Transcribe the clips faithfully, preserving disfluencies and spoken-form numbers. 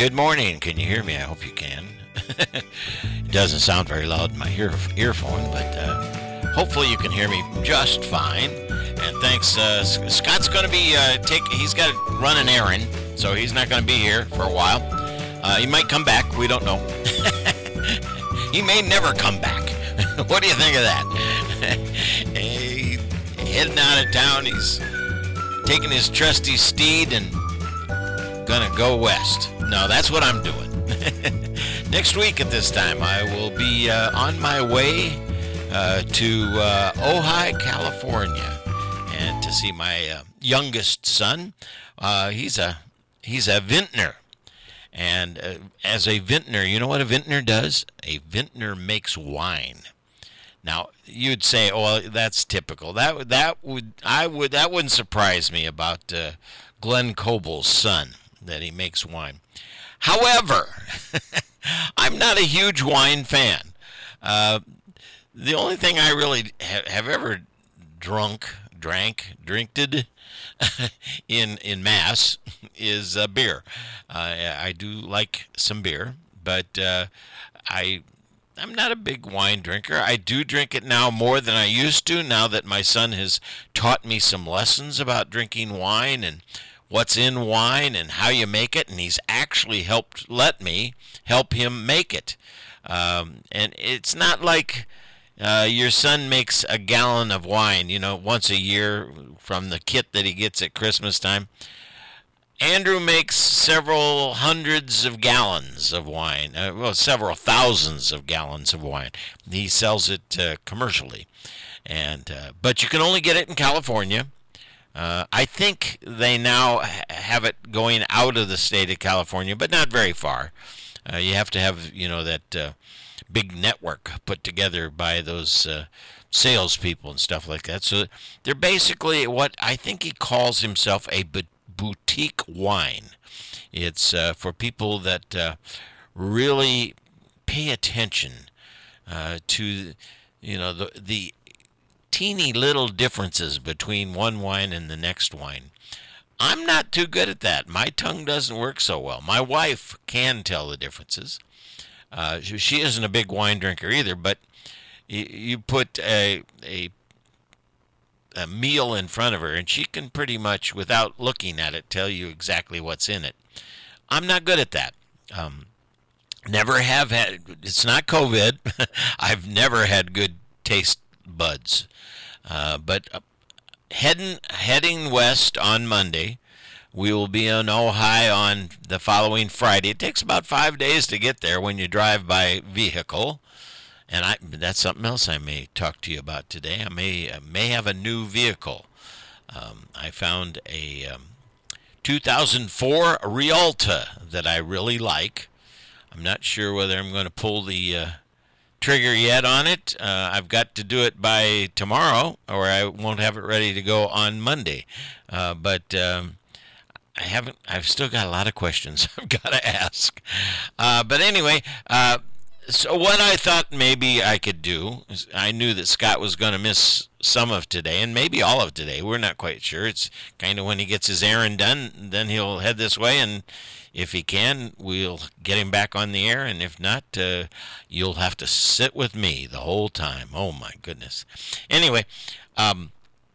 Good morning. Can you hear me? I hope you can. It doesn't sound very loud in my ear, earphone, but uh, hopefully you can hear me just fine. And thanks. Uh, Scott's going to be uh, take. He's got to run an errand, so he's not going to be here for a while. Uh, he might come back. We don't know. He may never come back. What do you think of that? He heading out of town. He's taking his trusty steed and gonna go west. No, that's what I'm doing. Next week at this time, I will be uh, on my way uh, to uh, Ojai, California, and to see my uh, youngest son. Uh, he's a he's a vintner, and uh, as a vintner, you know what a vintner does? A vintner makes wine. Now you'd say, "Oh, well, that's typical." That that would I would that wouldn't surprise me about uh, Glenn Coble's son, that he makes wine. However, I'm not a huge wine fan. Uh, the only thing I really ha- have ever drunk, drank, drinked in in mass is uh, beer. Uh, I do like some beer, but uh, I. I'm not a big wine drinker. I do drink it now more than I used to, now that my son has taught me some lessons about drinking wine and what's in wine and how you make it, and he's actually helped let me help him make it. Um, and it's not like uh, your son makes a gallon of wine, you know, once a year from the kit that he gets at Christmas time. Andrew makes several hundreds of gallons of wine, uh, well, several thousands of gallons of wine. He sells it uh, commercially, and uh, but you can only get it in California. Uh, I think they now ha- have it going out of the state of California, but not very far. Uh, you have to have, you know, that uh, big network put together by those uh, salespeople and stuff like that. So they're basically what I think he calls himself a bu- boutique wine. It's uh, for people that uh, really pay attention uh, to, you know, the the teeny little differences between one wine and the next wine. I'm not too good at that. My tongue doesn't work so well. My wife can tell the differences. Uh, she, she isn't a big wine drinker either, but you, you put a, a a meal in front of her, and she can pretty much, without looking at it, tell you exactly what's in it. I'm not good at that. Um, never have had. It's not COVID. I've never had good taste buds. Uh, but uh, heading heading west on Monday, we will be in Ojai on the following Friday. It takes about five days to get there when you drive by vehicle, and I that's something else I may talk to you about today. I may I may have a new vehicle. Um, I found a um, two thousand four Rialta that I really like. I'm not sure whether I'm going to pull the uh, trigger yet on it. Uh, I've got to do it by tomorrow, or I won't have it ready to go on Monday. Uh, but um, I haven't. I've still got a lot of questions I've got to ask. Uh, but anyway, uh, so what I thought maybe I could do is, I knew that Scott was going to miss some of today, and maybe all of today. We're not quite sure. It's kind of when he gets his errand done, then he'll head this way, and if he can, we'll get him back on the air, and if not, uh, you'll have to sit with me the whole time. Oh, my goodness. Anyway, um,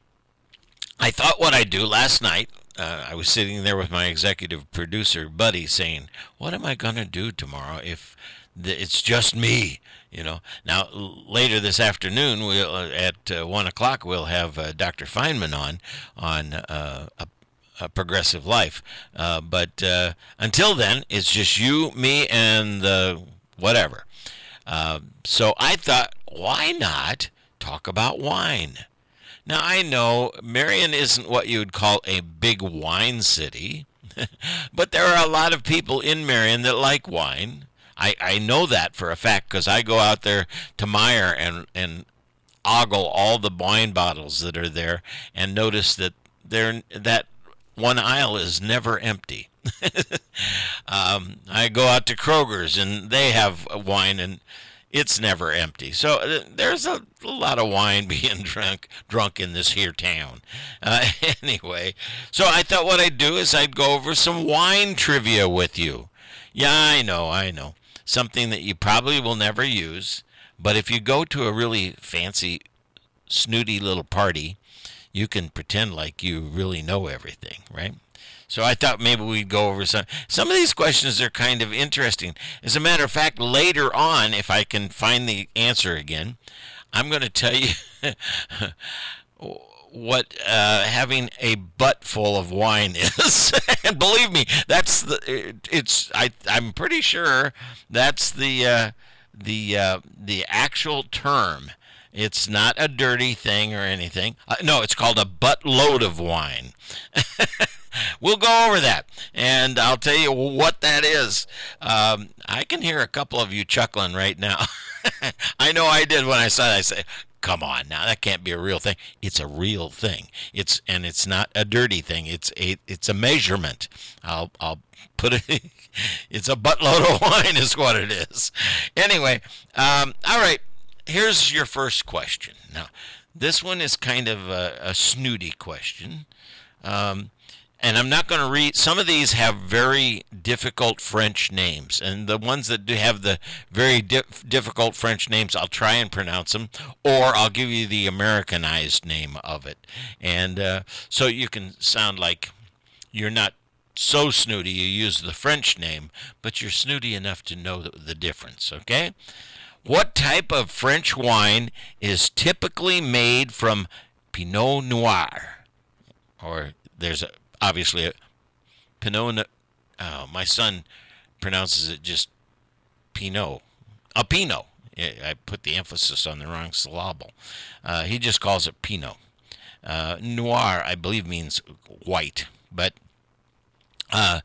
I thought what I'd do last night, uh, I was sitting there with my executive producer, Buddy, saying, what am I going to do tomorrow if the, it's just me? You know, now later this afternoon, we'll uh, at uh, one o'clock, we'll have uh, Doctor Feynman on on uh, a A progressive life, uh, but uh, until then, it's just you, me, and the whatever. Uh, so I thought, why not talk about wine? Now I know Marion isn't what you would call a big wine city, but there are a lot of people in Marion that like wine. I, I know that for a fact because I go out there to Meijer and and ogle all the wine bottles that are there and notice that they're that. One aisle is never empty. um, I go out to Kroger's and they have wine and it's never empty. So uh, there's a, a lot of wine being drunk drunk in this here town. Uh, anyway, so I thought what I'd do is I'd go over some wine trivia with you. Yeah, I know, I know. Something that you probably will never use, but if you go to a really fancy, snooty little party, you can pretend like you really know everything, right? So I thought maybe we'd go over some. Some of these questions are kind of interesting. As a matter of fact, later on, if I can find the answer again, I'm going to tell you what uh, having a butt full of wine is. And believe me, that's the. It, it's. I. I'm pretty sure that's the uh, the uh, the actual term. It's not a dirty thing or anything. Uh, no, it's called a buttload of wine. We'll go over that, and I'll tell you what that is. Um, I can hear a couple of you chuckling right now. I know I did when I saw it. I said, come on now, that can't be a real thing. It's a real thing. It's and it's not a dirty thing. It's a it's a measurement. I'll I'll put it. It's a buttload of wine is what it is. Anyway, um, all right. Here's your first question. Now, this one is kind of a, a snooty question. Um, And I'm not going to read. Some of these have very difficult French names, and the ones that do have the very di- difficult French names, I'll try and pronounce them, or I'll give you the Americanized name of it, and uh, so you can sound like you're not so snooty you use the French name, but you're snooty enough to know the, the difference. Okay, what type of French wine is typically made from Pinot Noir, or there's a Obviously, a Pinot. Oh, my son pronounces it just Pinot. A Pinot. I put the emphasis on the wrong syllable. Uh, he just calls it Pinot. Uh, noir, I believe, means white. But uh,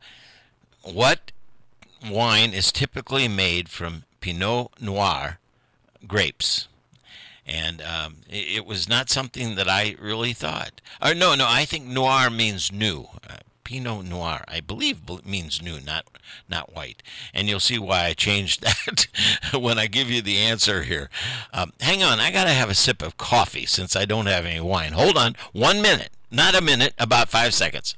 what wine is typically made from Pinot Noir grapes? And um, it, it was not something that I really thought. Or no, no, I think noir means new. Uh, Pinot Noir, I believe, means new, not not white. And you'll see why I changed that when I give you the answer here. Um, hang on, I got to have a sip of coffee since I don't have any wine. Hold on, one minute, not a minute, about five seconds.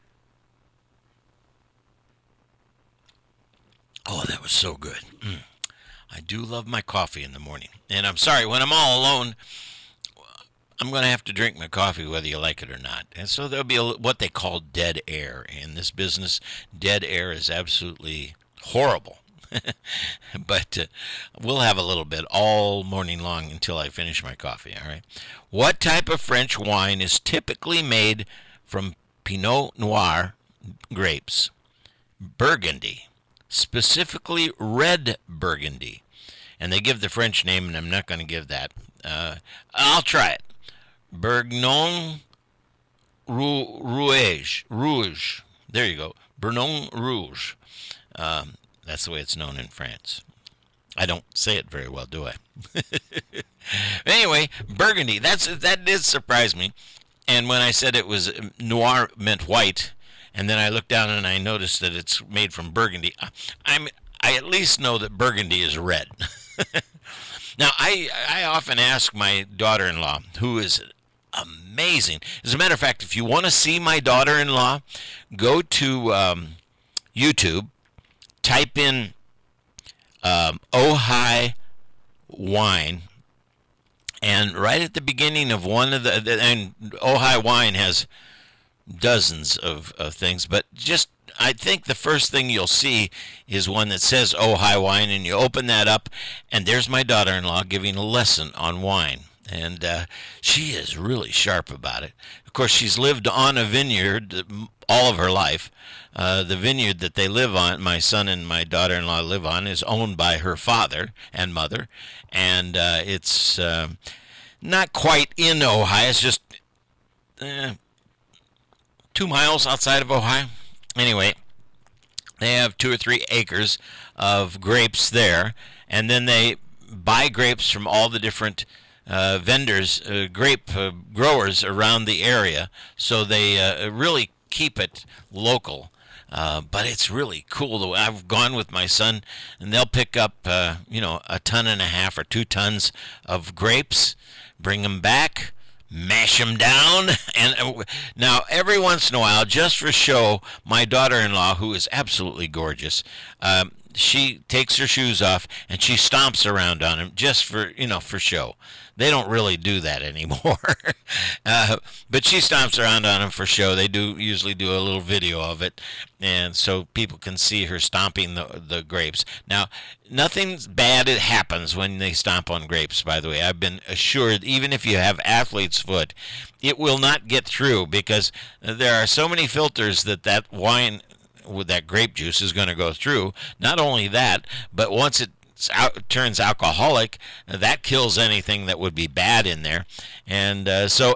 Oh, that was so good. Mm. I do love my coffee in the morning. And I'm sorry, when I'm all alone, I'm going to have to drink my coffee whether you like it or not. And so there'll be a, what they call dead air. In this business, dead air is absolutely horrible. But uh, we'll have a little bit all morning long until I finish my coffee, all right? What type of French wine is typically made from Pinot Noir grapes? Burgundy. Specifically red Burgundy. And they give the French name, and I'm not going to give that. Uh, I'll try it. Bourgogne Rouge. Rouge. There you go. Bourgogne Rouge. Um, that's the way it's known in France. I don't say it very well, do I? Anyway, Burgundy. That's that did surprise me. And when I said it was noir meant white, and then I looked down and I noticed that it's made from Burgundy. I'm I at least know that Burgundy is red. Now I I often ask my daughter-in-law, who is amazing. As a matter of fact, if you want to see my daughter-in-law, go to um, YouTube, type in um, Ojai wine, and right at the beginning of one of the and Ojai wine has dozens of, of things, but just I think the first thing you'll see is one that says Ojai wine, and you open that up, and there's my daughter-in-law giving a lesson on wine, and uh, she is really sharp about it. Of course, she's lived on a vineyard all of her life. Uh, the vineyard that they live on, my son and my daughter-in-law live on, is owned by her father and mother, and uh, it's uh, not quite in Ojai. It's just uh, two miles outside of Ojai. Anyway, they have two or three acres of grapes there, and then they buy grapes from all the different uh, vendors, uh, grape uh, growers around the area, so they uh, really keep it local. Uh, but it's really cool. I've gone with my son, and they'll pick up, uh, you know, a ton and a half or two tons of grapes, bring them back, mash them down. And uh, now, every once in a while, just for show, my daughter-in-law, who is absolutely gorgeous, um, she takes her shoes off and she stomps around on them just for, you know, for show. They don't really do that anymore. uh, but she stomps around on them for show. They do usually do a little video of it, and so people can see her stomping the, the grapes. Now, nothing bad happens when they stomp on grapes, by the way. I've been assured, even if you have athlete's foot, it will not get through because there are so many filters that that wine with that grape juice is going to go through. Not only that, but once it out, turns alcoholic, that kills anything that would be bad in there. And uh, so,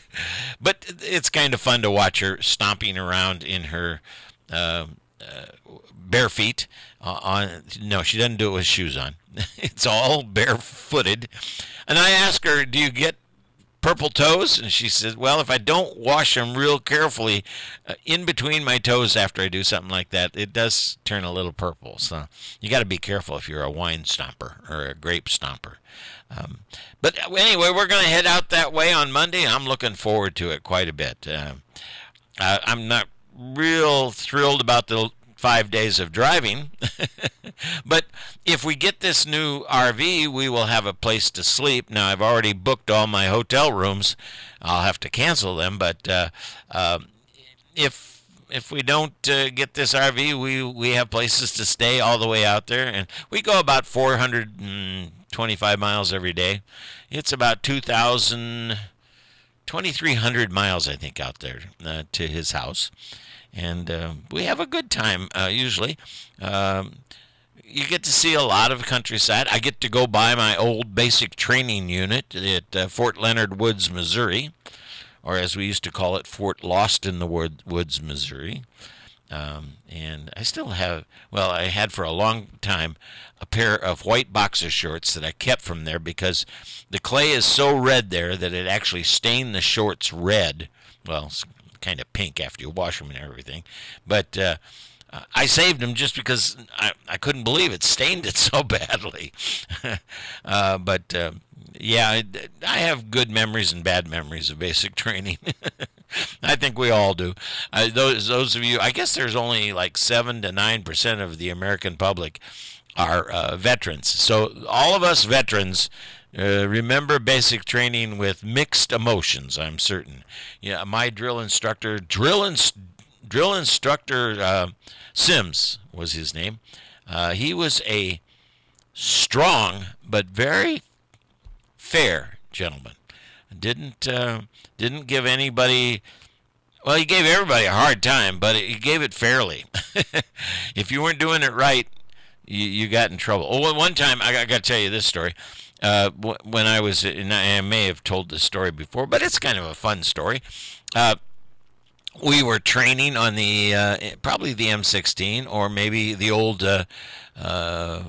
but it's kind of fun to watch her stomping around in her uh, uh, bare feet. Uh, on no, she doesn't do it with shoes on. It's all barefooted. And I ask her, "Do you get purple toes?" And she said, "Well, if I don't wash them real carefully uh, in between my toes after I do something like that, it does turn a little purple." So you got to be careful if you're a wine stomper or a grape stomper. Um, but anyway, we're going to head out that way on Monday. I'm looking forward to it quite a bit. Uh, I, I'm not real thrilled about the five days of driving. But if we get this new R V, we will have a place to sleep. Now, I've already booked all my hotel rooms. I'll have to cancel them, but uh, uh, if if we don't uh, get this R V, we, we have places to stay all the way out there. And we go about four hundred twenty-five miles every day. It's about two thousand, twenty-three hundred miles, I think, out there uh, to his house. And uh, we have a good time, uh, usually. Um, you get to see a lot of countryside. I get to go by my old basic training unit at uh, Fort Leonard Woods, Missouri, or as we used to call it, Fort Lost in the Woods, Missouri. Um, and I still have, well, I had for a long time a pair of white boxer shorts that I kept from there because the clay is so red there that it actually stained the shorts red. Well, it's kind of pink after you wash them and everything. But uh, I saved them just because I, I couldn't believe it stained it so badly. uh, but uh, yeah, I, I have good memories and bad memories of basic training. I think we all do. Uh, those those of you, I guess there's only like seven to nine percent of the American public are uh, veterans. So all of us veterans Uh, remember basic training with mixed emotions, I'm certain. Yeah, my drill instructor, drill, ins- drill instructor uh, Sims was his name. Uh, he was a strong but very fair gentleman. Didn't uh, didn't give anybody. Well, he gave everybody a hard time, but he gave it fairly. If you weren't doing it right, you, you got in trouble. Oh, one time I got, I got to tell you this story. Uh, when I was, and I may have told this story before, but it's kind of a fun story. Uh, we were training on the, uh, probably the M sixteen, or maybe the old, uh, uh,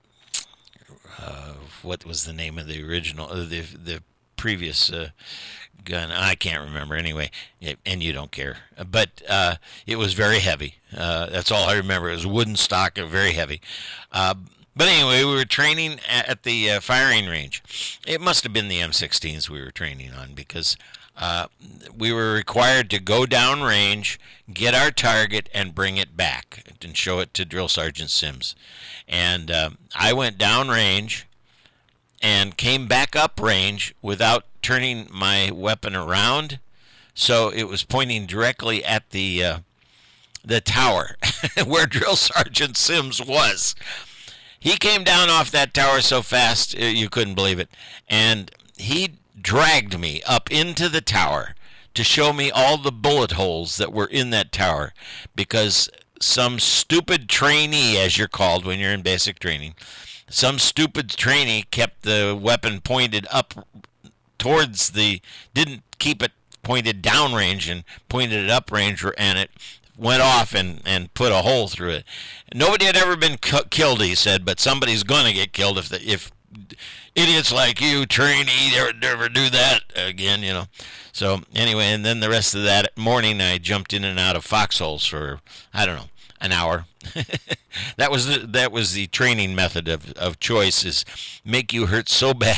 uh, what was the name of the original, uh, the the previous uh, gun? I can't remember anyway, and you don't care. But uh, it was very heavy. Uh, that's all I remember. It was wooden stock, very heavy. Uh, But anyway, we were training at the uh, firing range. It must have been the M sixteens we were training on because uh, we were required to go down range, get our target, and bring it back and show it to Drill Sergeant Sims. And uh, I went down range and came back up range without turning my weapon around, so it was pointing directly at the uh, the tower where Drill Sergeant Sims was. He came down off that tower so fast you couldn't believe it, and he dragged me up into the tower to show me all the bullet holes that were in that tower because some stupid trainee, as you're called when you're in basic training, some stupid trainee kept the weapon pointed up towards the, didn't keep it pointed downrange and pointed it uprange, and it went off and, and put a hole through it. Nobody had ever been cu- killed, he said, but somebody's going to get killed if the, if idiots like you, trainee, never, never do that again, you know. So anyway, and then the rest of that morning, I jumped in and out of foxholes for, I don't know, an hour. that was the, that was the training method of, of choice, is make you hurt so bad you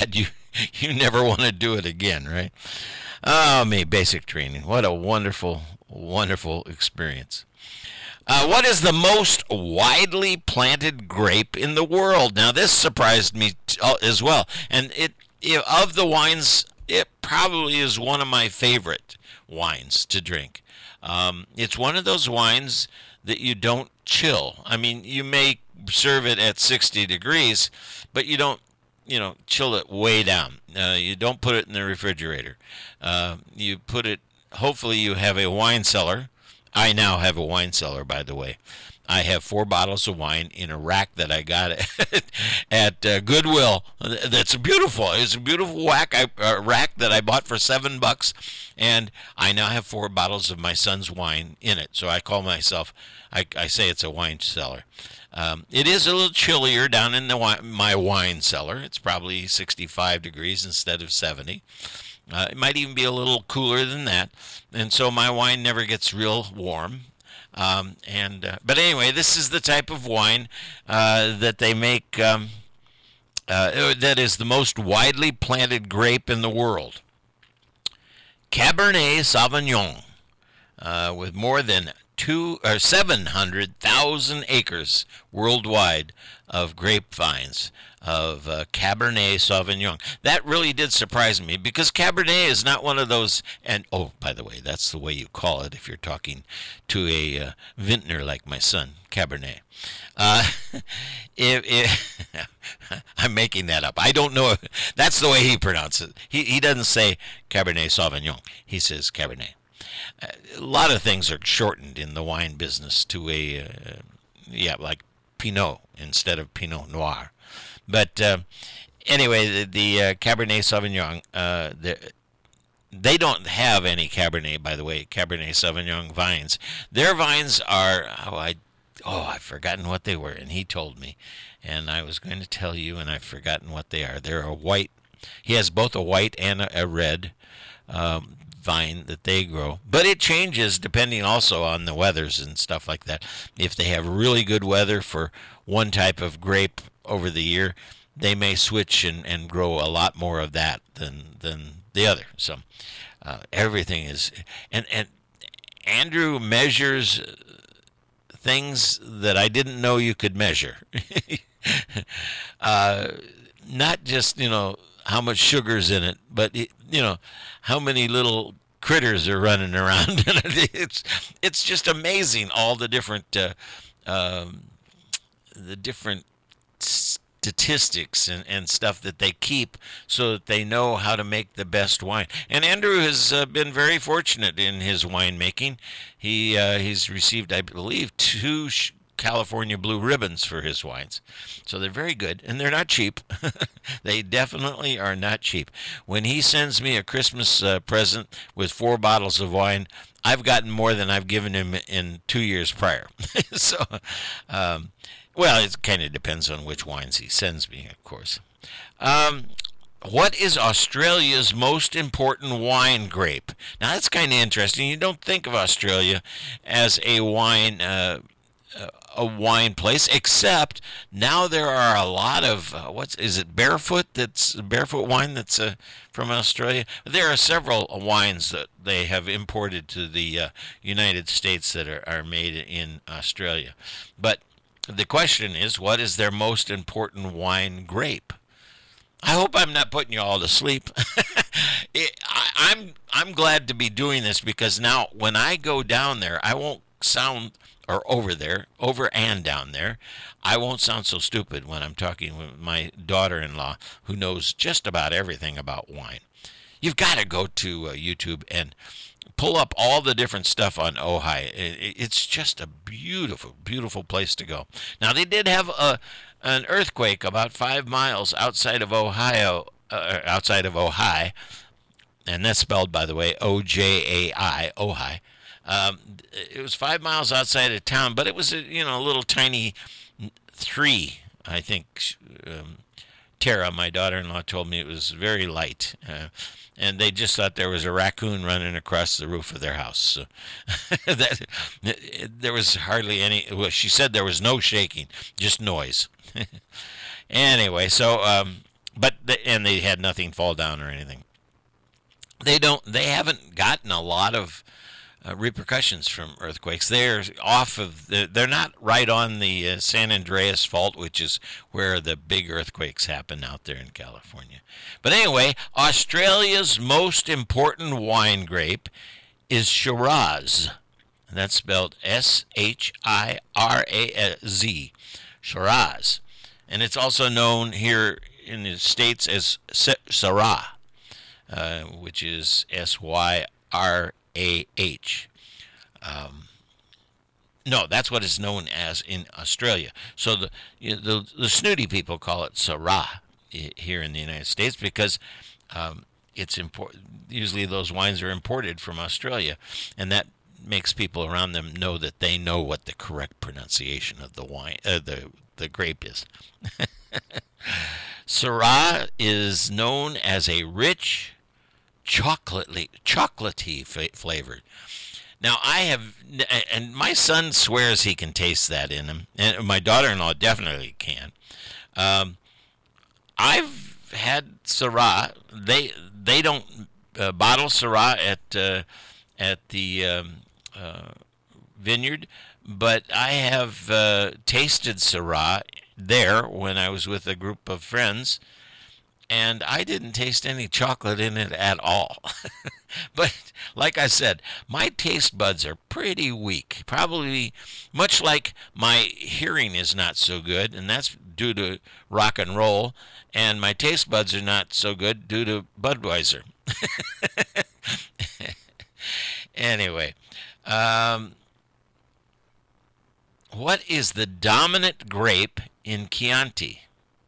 you never want to do it again, right? Oh, me, basic training. What a wonderful, wonderful experience. Uh, what is the most widely planted grape in the world? Now, this surprised me t- uh, as well. And it, it of the wines, it probably is one of my favorite wines to drink. Um, it's one of those wines that you don't chill. I mean, you may serve it at sixty degrees, but you don't, you know, chill it way down. Uh, you don't put it in the refrigerator. Uh, you put it, hopefully you have a wine cellar. I now have a wine cellar, by the way. I have four bottles of wine in a rack that I got at, at uh, Goodwill. That's beautiful. It's a beautiful whack, I, uh, rack that I bought for seven bucks, and I now have four bottles of my son's wine in it. So I call myself, I, I say it's a wine cellar. Um, it is a little chillier down in the wi- my wine cellar. It's probably sixty-five degrees instead of seventy. Uh, it might even be a little cooler than that, and so my wine never gets real warm. Um, and uh, but anyway, this is the type of wine uh, that they make. Um, uh, that is the most widely planted grape in the world. Cabernet Sauvignon, uh, with more than two or seven hundred thousand acres worldwide of grapevines of uh, Cabernet Sauvignon. That really did surprise me because Cabernet is not one of those. And oh, by the way, that's the way you call it if you're talking to a uh, vintner like my son, Cabernet. Uh, if, if, I'm making that up. I don't know. If, that's the way he pronounces it. He he doesn't say Cabernet Sauvignon. He says Cabernet. A lot of things are shortened in the wine business to a, uh, yeah, like Pinot instead of Pinot Noir. But uh, anyway, the, the uh, Cabernet Sauvignon, uh, the, they don't have any Cabernet, by the way, Cabernet Sauvignon vines. Their vines are, oh, I, oh, I've forgotten what they were, and he told me. And I was going to tell you, and I've forgotten what they are. They're a white, he has both a white and a, a red um, vine that they grow, but it changes depending also on the weathers and stuff like that. If they have really good weather for one type of grape over the year, they may switch and, and grow a lot more of that than than the other. So uh, everything is, and and Andrew measures things that I didn't know you could measure. uh, not just, you know, how much sugar's in it, but it, you know, how many little critters are running around. it's it's just amazing, all the different uh, um, the different statistics and, and stuff that they keep so that they know how to make the best wine. And Andrew has uh, been very fortunate in his winemaking. He uh, he's received, I believe, two sh- California Blue Ribbons for his wines. So they're very good, and they're not cheap. They definitely are not cheap. When he sends me a Christmas uh, present with four bottles of wine, I've gotten more than I've given him in two years prior. so, um, well, it kind of depends on which wines he sends me, of course. Um, what is Australia's most important wine grape? Now, that's kind of interesting. You don't think of Australia as a wine uh, a wine place, except now there are a lot of uh, what's is it barefoot that's barefoot wine that's uh, from Australia. There are several wines that they have imported to the uh, United States that are, are made in Australia. But the question is, what is their most important wine grape? I hope I'm not putting you all to sleep. it, I, I'm I'm glad to be doing this because now when I go down there, I won't sound or over there, over and down there, I won't sound so stupid when I'm talking with my daughter-in-law who knows just about everything about wine. You've got to go to uh, YouTube and pull up all the different stuff on Ojai. It's just a beautiful, beautiful place to go. Now, they did have a an earthquake about five miles outside of Ohio, uh, outside of Ojai, and that's spelled, by the way, O J A I, Ojai. Um, it was five miles outside of town, but it was a, you know, a little tiny three, I think. Um, Tara, my daughter-in-law, told me it was very light, uh, and they just thought there was a raccoon running across the roof of their house. So that, there was hardly any. Well, she said there was no shaking, just noise. Anyway, so um, but the, and they had nothing fall down or anything. They don't. They haven't gotten a lot of uh, repercussions from earthquakes. They're off of. The, they're not right on the uh, San Andreas Fault, which is where the big earthquakes happen out there in California. But anyway, Australia's most important wine grape is Shiraz. And that's spelled S H I R A Z, Shiraz. And it's also known here in the States as Syrah, uh, which is S Y R A H. Um, no, that's what it's known as in Australia. So the, you know, the, the snooty people call it Syrah here in the United States because um, it's import- usually those wines are imported from Australia, and that makes people around them know that they know what the correct pronunciation of the wine, uh, the the grape is. Syrah is known as a rich, chocolatey, chocolatey flavored. Now I have, and my son swears he can taste that in him, and my daughter-in-law definitely can. Um, I've had Syrah. They they don't uh, bottle Syrah at uh, at the um, uh, vineyard, but I have uh, tasted Syrah there when I was with a group of friends, and I didn't taste any chocolate in it at all. But like I said, my taste buds are pretty weak, probably much like my hearing is not so good, and that's due to rock and roll, and my taste buds are not so good due to Budweiser. Anyway, um, what is the dominant grape in Chianti?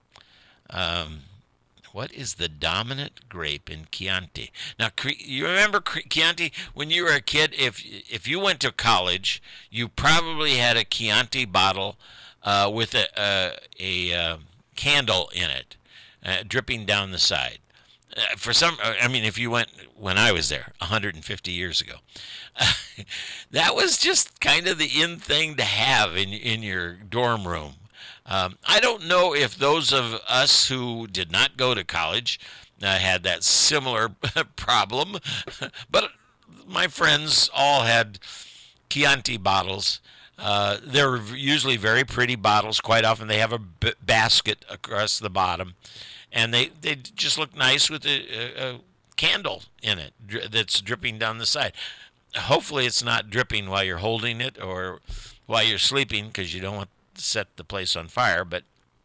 Um, what is the dominant grape in Chianti? Now, you remember Chianti when you were a kid? If if you went to college, you probably had a Chianti bottle uh, with a a, a uh, candle in it, uh, dripping down the side. Uh, for some, I mean, if you went when I was there, one hundred fifty years ago, uh, that was just kind of the in thing to have in in your dorm room. Um, I don't know if those of us who did not go to college uh, had that similar problem, but my friends all had Chianti bottles. Uh, they're usually very pretty bottles. Quite often they have a b- basket across the bottom, and they, they just look nice with a, a, a candle in it dri- that's dripping down the side. Hopefully it's not dripping while you're holding it or while you're sleeping, because you don't want set the place on fire, but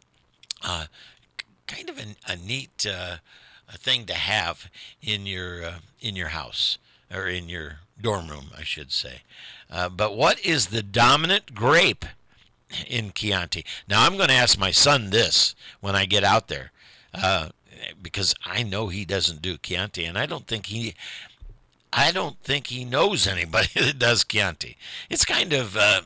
uh, kind of a, a neat uh, a thing to have in your uh, in your house or in your dorm room, I should say. Uh, but what is the dominant grape in Chianti? Now I'm going to ask my son this when I get out there, uh, because I know he doesn't do Chianti, and I don't think he. I don't think he knows anybody that does Chianti. It's kind of uh,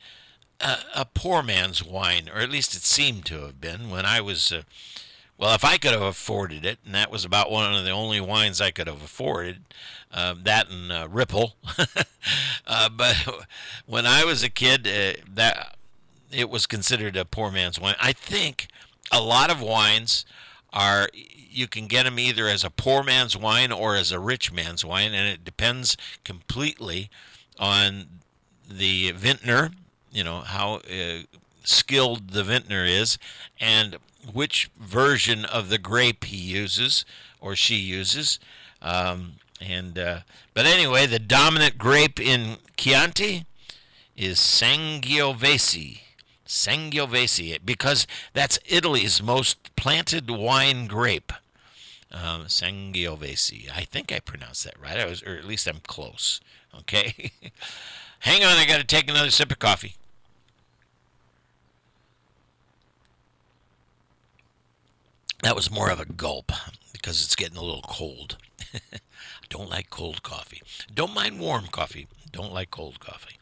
A, a poor man's wine, or at least it seemed to have been when I was, uh, well, if I could have afforded it, and that was about one of the only wines I could have afforded, uh, that and uh, Ripple. uh, but when I was a kid, uh, that it was considered a poor man's wine. I think a lot of wines are, you can get them either as a poor man's wine or as a rich man's wine, and it depends completely on the vintner, you know, how uh, skilled the vintner is, and which version of the grape he uses or she uses. Um, and uh, But anyway, the dominant grape in Chianti is Sangiovese. Sangiovese, because that's Italy's most planted wine grape. Um, Sangiovese. I think I pronounced that right, I was, or at least I'm close. Okay? Hang on, I got to take another sip of coffee. That was more of a gulp because it's getting a little cold. I don't like cold coffee. Don't mind warm coffee. Don't like cold coffee.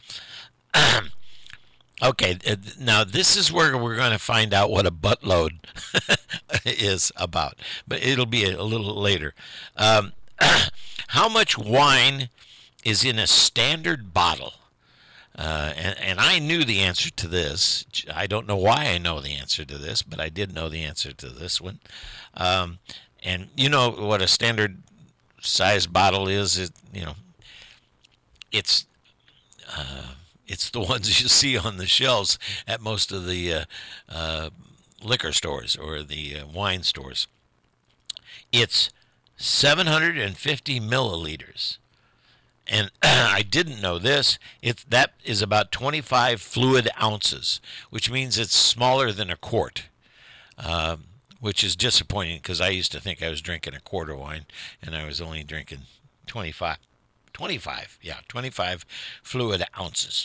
Okay, now this is where we're going to find out what a buttload is about, but it'll be a, a little later. Um, how much wine is in a standard bottle? Uh, and, and I knew the answer to this. I don't know why I know the answer to this, but I did know the answer to this one. Um, and you know what a standard size bottle is? It, you know, it's uh, it's the ones you see on the shelves at most of the uh, uh, liquor stores or the uh, wine stores. It's seven hundred fifty milliliters. And I didn't know this. It, that is about twenty-five fluid ounces, which means it's smaller than a quart, um, which is disappointing because I used to think I was drinking a quart of wine, and I was only drinking twenty-five. twenty-five, yeah, twenty-five fluid ounces.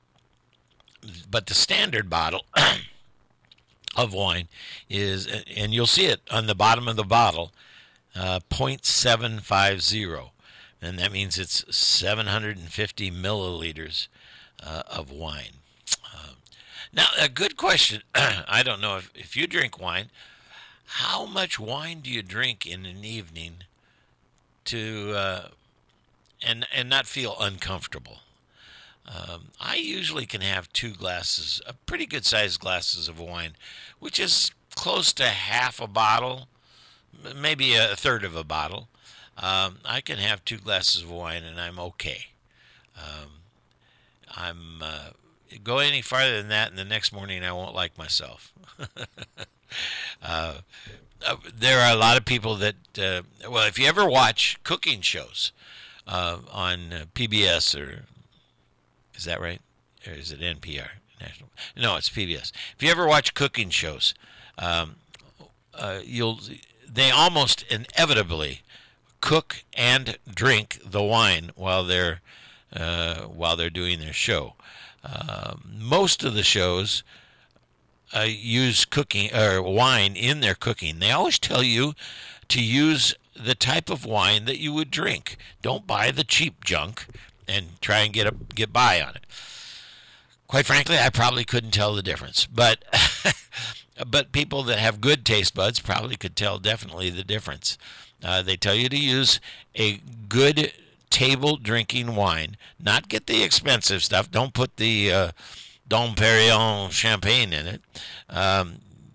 But the standard bottle of wine is, and you'll see it on the bottom of the bottle, uh, point seven five zero. And that means it's seven hundred fifty milliliters uh, of wine. Uh, now, a good question. I don't know if, if you drink wine, how much wine do you drink in an evening to uh, and and not feel uncomfortable? Um, I usually can have two glasses, uh, pretty good sized glasses of wine, which is close to half a bottle, maybe a third of a bottle. Um, I can have two glasses of wine and I'm okay. Um, I'm uh, go any farther than that, and the next morning I won't like myself. uh, uh, there are a lot of people that, uh, well, if you ever watch cooking shows uh, on uh, P B S, or is that right? Or is it N P R? National? No, it's P B S. If you ever watch cooking shows, um, uh, you'll they almost inevitably cook and drink the wine while they're uh, while they're doing their show. Uh, most of the shows uh, use cooking or wine in their cooking. They always tell you to use the type of wine that you would drink. Don't buy the cheap junk and try and get a, get by on it. Quite frankly, I probably couldn't tell the difference, but but people that have good taste buds probably could tell definitely the difference. Uh, they tell you to use a good table drinking wine, not get the expensive stuff. Don't put the uh, Dom Perignon champagne in it. Um,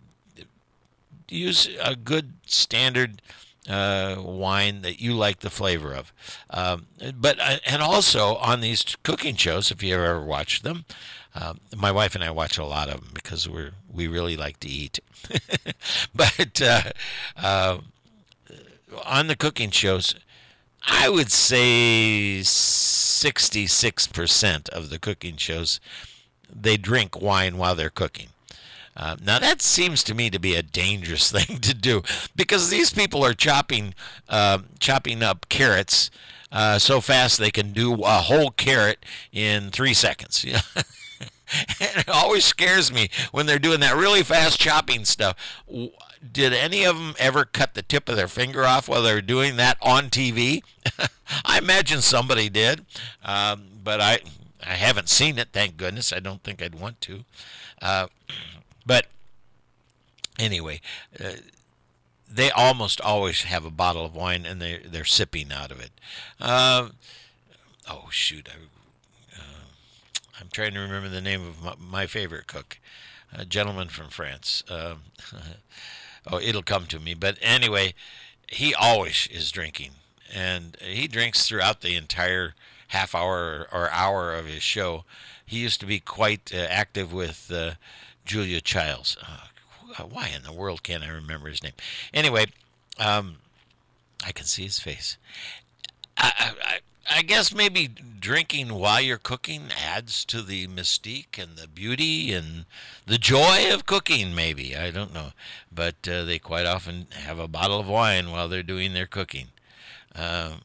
use a good standard uh, wine that you like the flavor of. Um, but uh, and also on these cooking shows, if you ever watch them, um, my wife and I watch a lot of them because we're we really like to eat. but uh, uh, on the cooking shows, I would say sixty-six percent of the cooking shows, they drink wine while they're cooking. Uh, now, that seems to me to be a dangerous thing to do because these people are chopping uh, chopping up carrots uh, so fast they can do a whole carrot in three seconds. You know? And it always scares me when they're doing that really fast chopping stuff. Did any of them ever cut the tip of their finger off while they were doing that on T V? I imagine somebody did, um, but I I haven't seen it, thank goodness. I don't think I'd want to. Uh, but anyway, uh, they almost always have a bottle of wine and they, they're sipping out of it. Uh, oh, shoot. I, I'm trying to remember the name of my, my favorite cook, a gentleman from France. Um, oh, it'll come to me. But anyway, he always is drinking. And he drinks throughout the entire half hour or hour of his show. He used to be quite uh, active with uh, Julia Childs. Uh, why in the world can't I remember his name? Anyway, um, I can see his face. I, I, I guess maybe drinking while you're cooking adds to the mystique and the beauty and the joy of cooking, maybe. I don't know. But uh, they quite often have a bottle of wine while they're doing their cooking. Um,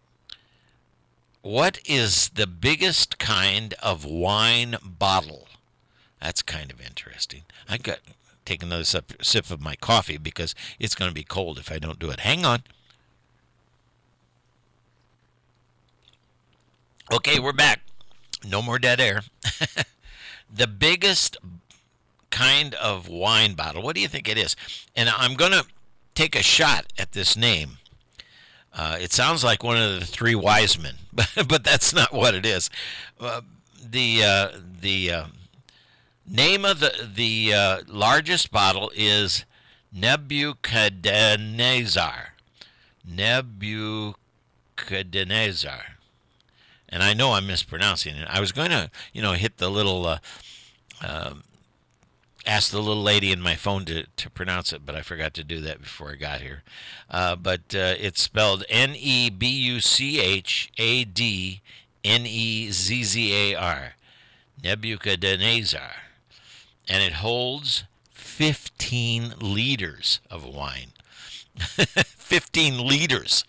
what is the biggest kind of wine bottle? That's kind of interesting. I got take another sip, sip of my coffee because it's going to be cold if I don't do it. Hang on. Okay, we're back. No more dead air. The biggest kind of wine bottle. What do you think it is? And I'm going to take a shot at this name. Uh, it sounds like one of the three wise men, but, but that's not what it is. Uh, the uh, the uh, name of the the uh, largest bottle is Nebuchadnezzar. Nebuchadnezzar. And I know I'm mispronouncing it. I was going to, you know, hit the little, uh, uh, ask the little lady in my phone to, to pronounce it, but I forgot to do that before I got here. Uh, but uh, it's spelled N E B U C H A D N E Z Z A R. Nebuchadnezzar. And it holds fifteen liters of wine. fifteen liters.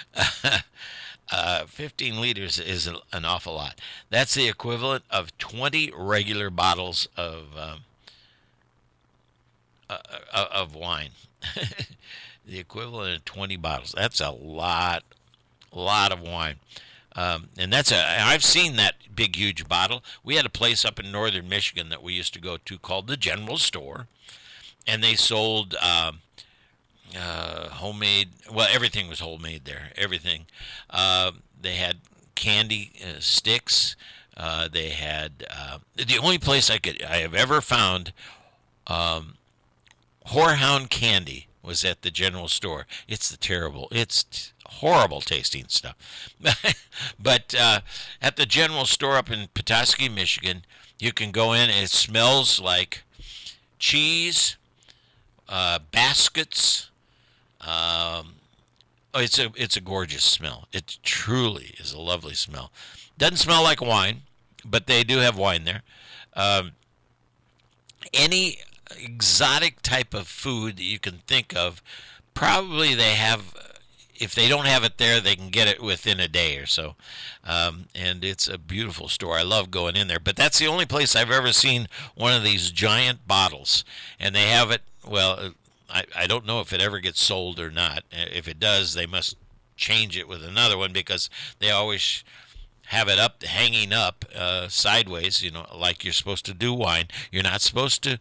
Uh, fifteen liters is an awful lot. That's the equivalent of twenty regular bottles of um, uh, uh, of wine. The equivalent of twenty bottles. That's a lot, lot of wine. Um, and that's a. I've seen that big, huge bottle. We had a place up in northern Michigan that we used to go to called the General Store, and they sold Um, Uh, homemade, well, everything was homemade there, everything. Uh, they had candy uh, sticks. Uh, they had, uh, the only place I could, I have ever found um, Whorehound candy was at the General Store. It's the terrible, it's t- horrible tasting stuff. But uh, at the General Store up in Petoskey, Michigan, you can go in and it smells like cheese, uh, baskets. Um, oh, it's a it's a gorgeous smell. It truly is a lovely smell. Doesn't smell like wine, but they do have wine there. Um, any exotic type of food that you can think of, probably they have. If they don't have it there, they can get it within a day or so. Um, and it's a beautiful store. I love going in there. But that's the only place I've ever seen one of these giant bottles. And they have it, well, I, I don't know if it ever gets sold or not. If it does, they must change it with another one because they always have it up, hanging up uh, sideways, you know, like you're supposed to do wine. You're not supposed to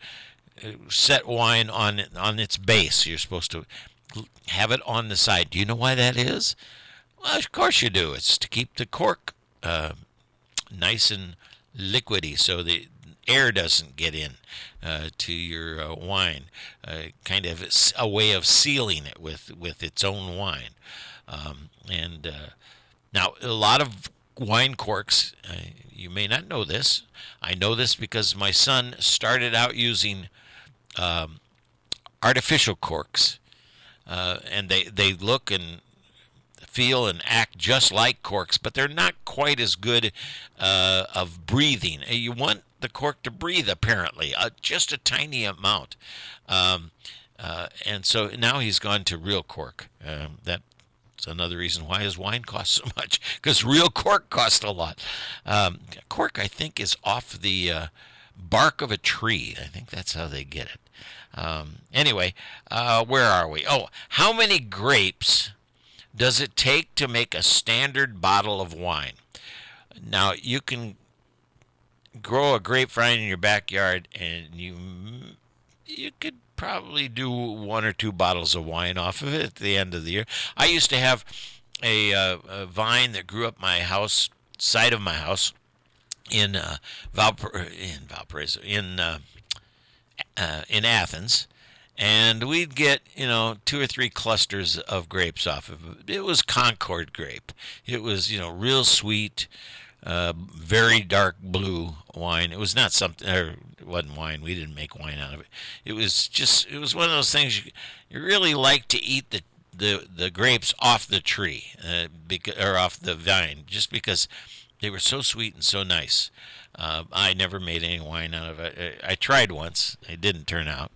set wine on on its base. You're supposed to have it on the side. Do you know why that is? Well, of course you do. It's to keep the cork uh, nice and liquidy so the air doesn't get in uh, to your uh, wine. Uh, kind of a way of sealing it with, with its own wine. Um, and uh, now, a lot of wine corks, uh, you may not know this. I know this because my son started out using um, artificial corks. Uh, and they, they look and feel and act just like corks, but they're not quite as good uh, of breathing. You want the cork to breathe, apparently, uh, just a tiny amount. Um, uh, and so now he's gone to real cork. Um, that's another reason why his wine costs so much, because real cork costs a lot. Um, cork, I think, is off the uh, bark of a tree. I think that's how they get it. Um, anyway, uh, where are we? Oh, how many grapes does it take to make a standard bottle of wine? Now, you can grow a grapevine in your backyard, and you you could probably do one or two bottles of wine off of it at the end of the year. I used to have a, uh, a vine that grew up my house, side of my house, in uh, Valpar- in Valparaiso, in uh, Uh, in Athens, and we'd get, you know, two or three clusters of grapes off of it. It was Concord grape. It was, you know, real sweet, uh, very dark blue wine. It was not something, or it wasn't wine. We didn't make wine out of it. It was just, it was one of those things you, you really like to eat the the, the grapes off the tree, uh, beca- or off the vine, just because they were so sweet and so nice. Uh, I never made any wine out of it. I, I tried once. It didn't turn out.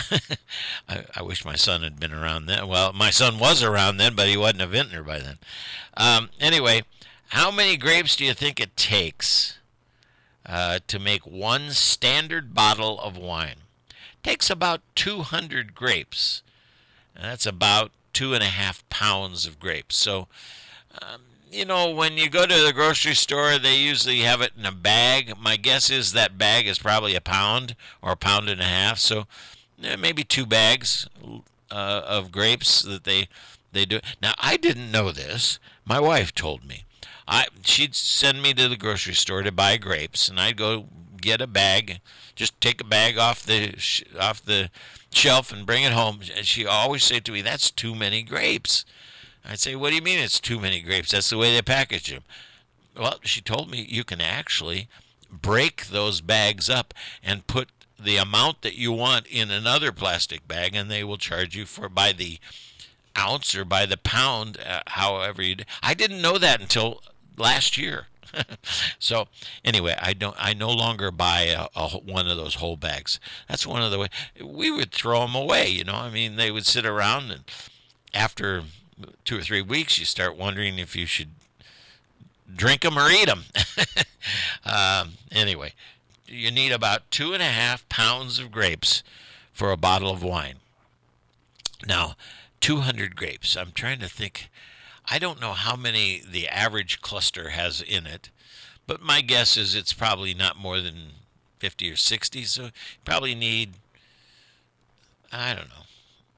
I, I wish my son had been around then. Well, my son was around then, but he wasn't a vintner by then. Um, anyway, how many grapes do you think it takes uh, to make one standard bottle of wine? It takes about two hundred grapes. And that's about two and a half pounds of grapes. So, um, you know, when you go to the grocery store, they usually have it in a bag. My guess is that bag is probably a pound or a pound and a half. So eh, maybe two bags uh, of grapes that they, they do. Now, I didn't know this. My wife told me. I she'd send me to the grocery store to buy grapes, and I'd go get a bag, just take a bag off the sh- off the shelf and bring it home. And she always said to me, "That's too many grapes." I'd say, "What do you mean it's too many grapes? That's the way they package them." Well, she told me you can actually break those bags up and put the amount that you want in another plastic bag, and they will charge you for by the ounce or by the pound, uh, however you do. I didn't know that until last year. So anyway, I don't. I no longer buy a, a, one of those whole bags. That's one of the way we would throw them away. You know, I mean, they would sit around, and after two or three weeks, you start wondering if you should drink them or eat them. um, anyway, you need about two and a half pounds of grapes for a bottle of wine. Now, two hundred grapes. I'm trying to think. I don't know how many the average cluster has in it, but my guess is it's probably not more than fifty or sixty. So you probably need, I don't know,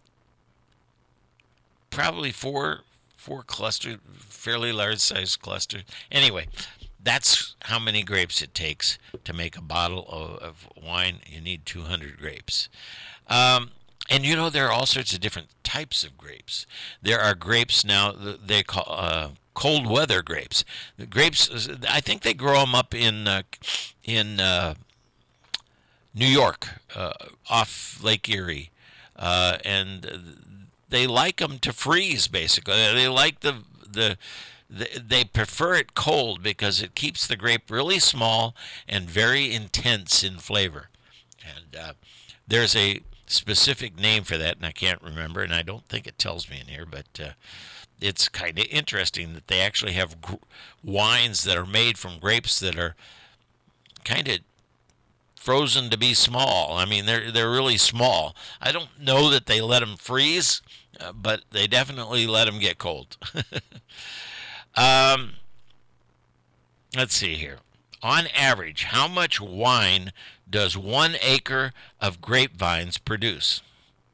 probably four four clusters, fairly large sized clusters. Anyway, that's how many grapes it takes to make a bottle of, of wine. You need two hundred grapes. Um, and you know, there are all sorts of different types of grapes. There are grapes now that they call uh, cold weather grapes. The grapes, I think they grow them up in uh, in uh, New York, uh, off Lake Erie, uh, and they like them to freeze. Basically, they like the the. They prefer it cold because it keeps the grape really small and very intense in flavor. And uh, there's a specific name for that, and I can't remember, and I don't think it tells me in here, but uh, it's kind of interesting that they actually have gr- wines that are made from grapes that are kind of frozen to be small. I mean, they're they're really small. I don't know that they let them freeze, uh, but they definitely let them get cold. Um, let's see here. On average, how much wine does one acre of grapevines produce?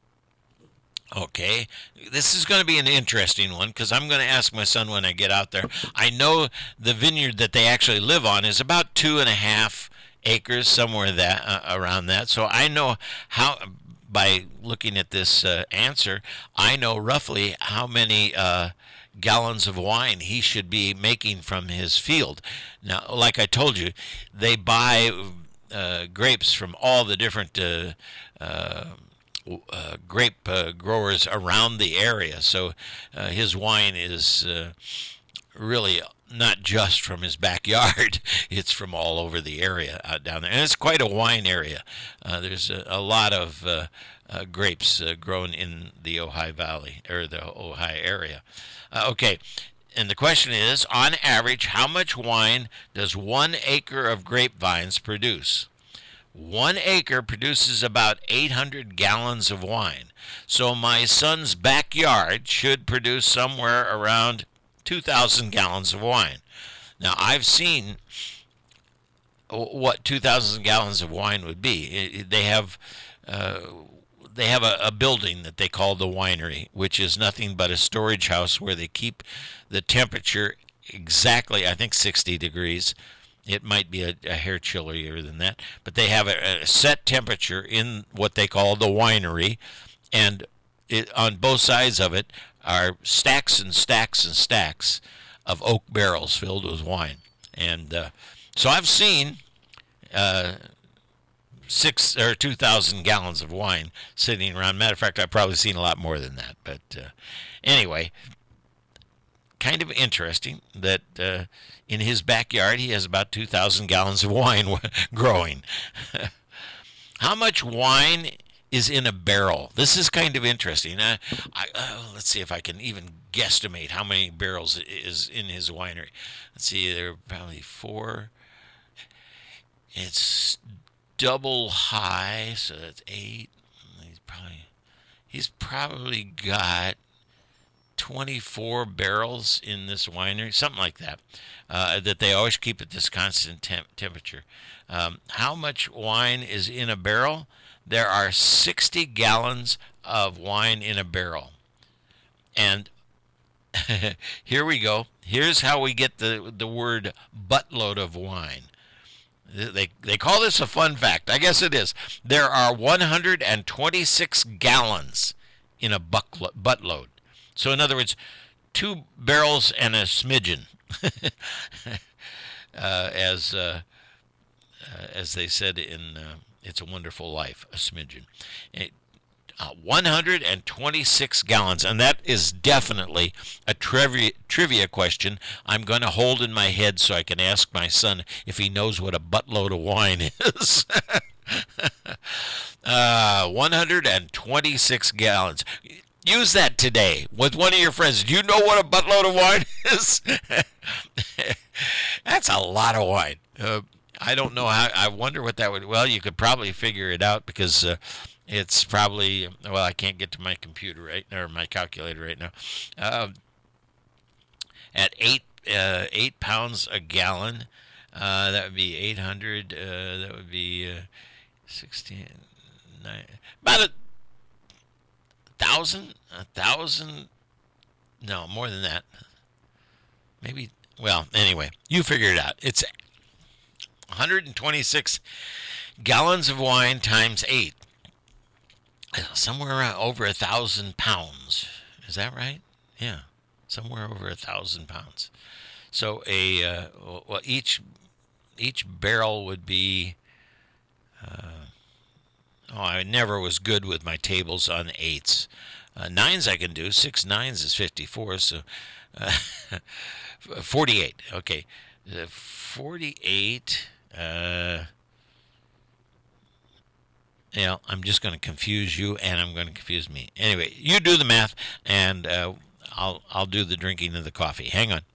Okay, this is going to be an interesting one because I'm going to ask my son when I get out there. I know the vineyard that they actually live on is about two and a half acres, somewhere that uh, around that. So I know how, by looking at this uh, answer, I know roughly how many uh, gallons of wine he should be making from his field. Now, like I told you, they buy uh, grapes from all the different uh, uh, uh, grape uh, growers around the area. So uh, his wine is uh, really not just from his backyard. It's from all over the area out down there. And it's quite a wine area. Uh, there's a, a lot of uh, uh, grapes uh, grown in the Ojai Valley, or the Ojai area. Uh, okay, and the question is, on average, how much wine does one acre of grapevines produce? One acre produces about eight hundred gallons of wine. So my son's backyard should produce somewhere around two thousand gallons of wine. Now, I've seen what two thousand gallons of wine would be. They have... Uh, They have a, a building that they call the winery, which is nothing but a storage house where they keep the temperature exactly, I think, sixty degrees. It might be a, a hair chillier than that, but they have a, a set temperature in what they call the winery, and it, on both sides of it are stacks and stacks and stacks of oak barrels filled with wine. And uh, so I've seen... Uh, six or two thousand gallons of wine sitting around. Matter of fact, I've probably seen a lot more than that. But uh, anyway, kind of interesting that uh, in his backyard he has about two thousand gallons of wine growing. How much wine is in a barrel? This is kind of interesting. Uh, I, uh, let's see if I can even guesstimate how many barrels is in his winery. Let's see, there are probably four. It's double high, so that's eight. He's probably he's probably got twenty-four barrels in this winery, something like that. Uh, that they always keep at this constant temp- temperature. Um, how much wine is in a barrel? There are sixty gallons of wine in a barrel, and Here we go. Here's how we get the the word buttload of wine. They they call this a fun fact. I guess it is. There are one hundred twenty-six gallons in a bucklo- buttload. So in other words, two barrels and a smidgen, uh, as uh, uh, as they said in uh, It's a Wonderful Life, a smidgen. It, uh, one hundred twenty-six gallons, and that is definitely a trivia trivia question I'm going to hold in my head so I can ask my son if he knows what a buttload of wine is. uh, one hundred twenty-six gallons. Use that today with one of your friends. Do you know what a buttload of wine is? That's a lot of wine. Uh, I don't know how. I wonder what that would. Well, you could probably figure it out because uh, it's probably. Well, I can't get to my computer right or my calculator right now. Uh, at eight uh, eight pounds a gallon, uh, that would be eight hundred. Uh, that would be uh, sixteen. Nine, about a thousand. A thousand. No, more than that. Maybe. Well, anyway, you figure it out. It's one hundred twenty-six gallons of wine times eight. Somewhere around over a thousand pounds. Is that right? Yeah, somewhere over a thousand pounds. So a uh, well, each each barrel would be. Uh, oh, I never was good with my tables on eights. Uh, nines I can do. Six nines is fifty-four. So uh, forty-eight. Okay, uh, forty-eight. Uh, yeah, I'm just going to confuse you, and I'm going to confuse me. Anyway, you do the math, and uh, I'll I'll do the drinking of the coffee. Hang on.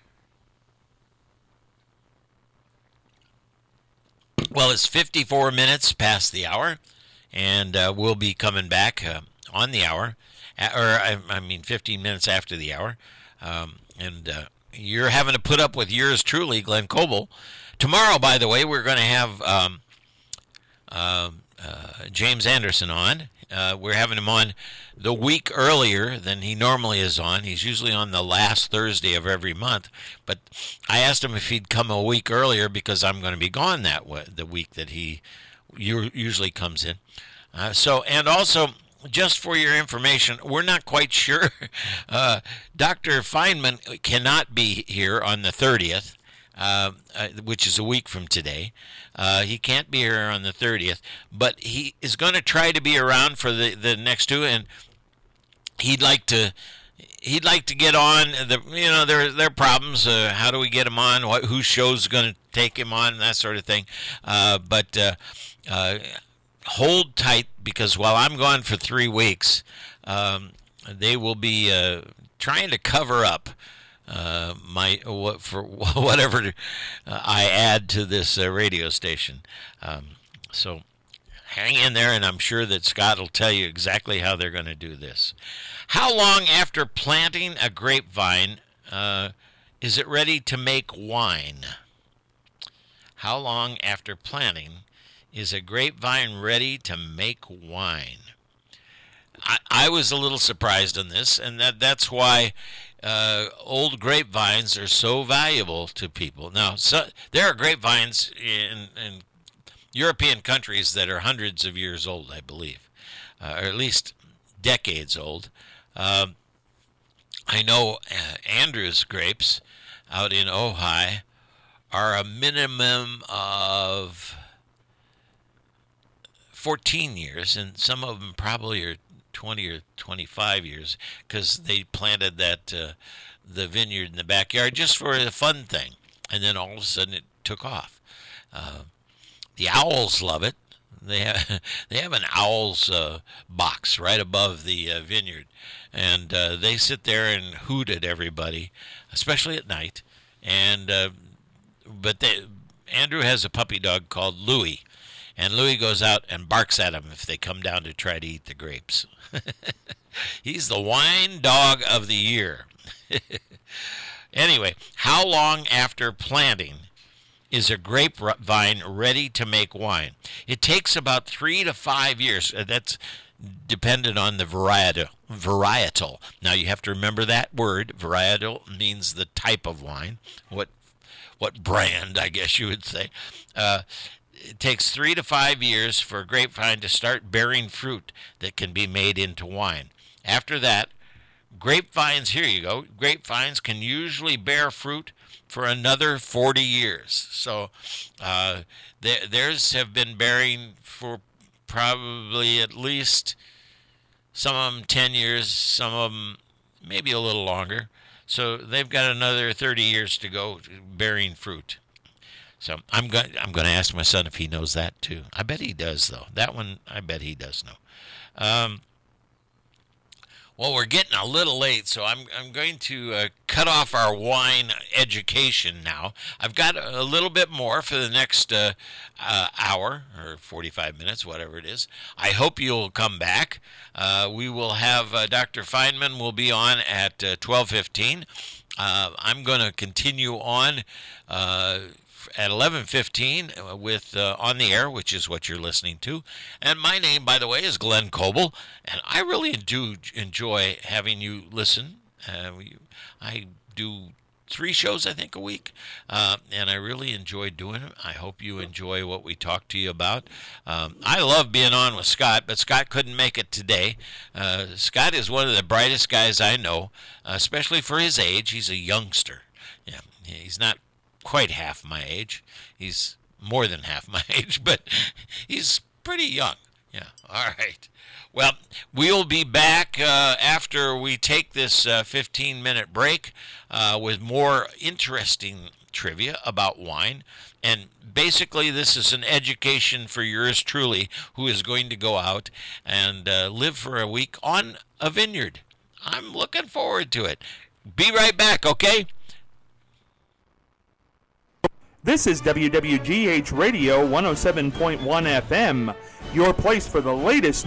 Well, it's fifty-four minutes past the hour, and uh, we'll be coming back uh, on the hour, or I, I mean, fifteen minutes after the hour, um, and uh, you're having to put up with yours truly, Glenn Coble. Tomorrow, by the way, we're going to have um, uh, uh, James Anderson on. Uh, we're having him on the week earlier than he normally is on. He's usually on the last Thursday of every month. But I asked him if he'd come a week earlier because I'm going to be gone that way, the week that he usually comes in. Uh, so, and also, just for your information, we're not quite sure. Uh, Doctor Feynman cannot be here on the thirtieth. Uh, uh, which is a week from today. Uh, he can't be here on the thirtieth, but he is going to try to be around for the, the next two, and he'd like to he'd like to get on. The you know there there are problems. Uh, how do we get him on? What whose show's going to take him on? That sort of thing. Uh, but uh, uh, hold tight because while I'm gone for three weeks, um, they will be uh, trying to cover up. Uh, my what for whatever uh, I add to this uh, radio station. Um, so hang in there, and I'm sure that Scott will tell you exactly how they're going to do this. How long after planting a grapevine uh, is it ready to make wine? How long after planting is a grapevine ready to make wine? I, I was a little surprised on this, and that that's why uh, old grapevines are so valuable to people. Now, so, there are grapevines in, in European countries that are hundreds of years old, I believe, uh, or at least decades old. Um, I know uh, Andrew's grapes out in Ojai are a minimum of fourteen years, and some of them probably are twenty or twenty-five years because they planted that uh, the vineyard in the backyard just for a fun thing, and then all of a sudden it took off. Uh, the owls love it. They have they have an owl's uh, box right above the uh, vineyard, and uh, they sit there and hoot at everybody, especially at night. And uh, but they, Andrew has a puppy dog called Louie. And Louis goes out and barks at them if they come down to try to eat the grapes. He's the wine dog of the year. Anyway, how long after planting is a grapevine ready to make wine? It takes about three to five years. That's dependent on the varietal. Varietal. Now you have to remember that word. Varietal means the type of wine. What what brand, I guess you would say. Uh, it takes three to five years for a grapevine to start bearing fruit that can be made into wine. After that, grapevines, here you go, grapevines can usually bear fruit for another forty years. So uh, th- theirs have been bearing for probably at least some of them ten years, some of them maybe a little longer. So they've got another thirty years to go bearing fruit. So I'm going I'm going to ask my son if he knows that too. I bet he does, though. That one, I bet he does know. Um, well, we're getting a little late, so I'm I'm going to uh, cut off our wine education now. I've got a little bit more for the next uh, uh, hour or forty-five minutes, whatever it is. I hope you'll come back. Uh, we will have uh, Doctor Feynman will be on at uh, twelve fifteen. Uh, I'm going to continue on uh, at eleven fifteen with uh, On the Air, which is what you're listening to. And my name, by the way, is Glenn Coble, and I really do enjoy having you listen. Uh, we, I do three shows, I think, a week, uh, and I really enjoy doing them. I hope you enjoy what we talk to you about. Um, I love being on with Scott, but Scott couldn't make it today. Uh, Scott is one of the brightest guys I know, especially for his age. He's a youngster. Yeah, he's not quite half my age. He's more than half my age, but he's pretty young. Yeah, all right. Well, we'll be back uh, after we take this uh, fifteen-minute break uh, with more interesting trivia about wine. And basically, this is an education for yours truly, who is going to go out and uh, live for a week on a vineyard. I'm looking forward to it. Be right back, okay? This is W W G H Radio one oh seven point one F M, your place for the latest